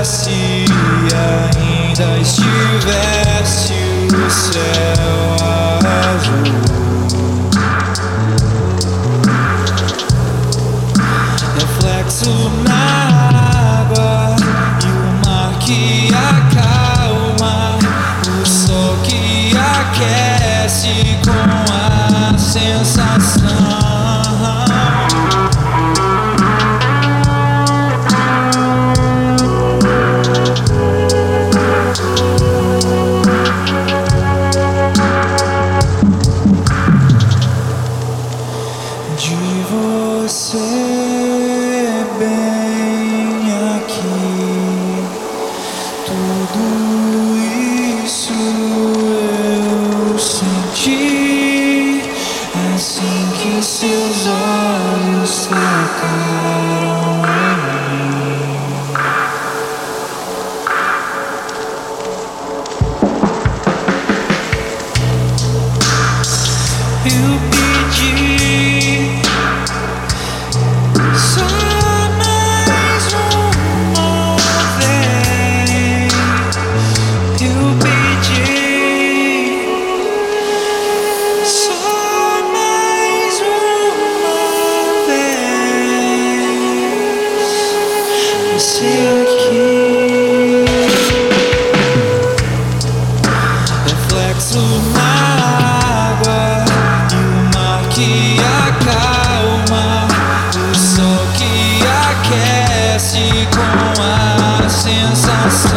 Se ainda estivesse o céu azul, reflexo na água e o mar que acalma, o sol que aquece com a sensação. De você bem aqui, tudo isso eu senti assim que seus olhos tocaram em mim. Eu pedi aqui, reflexo na água e o mar que acalma, o sol que aquece com a sensação.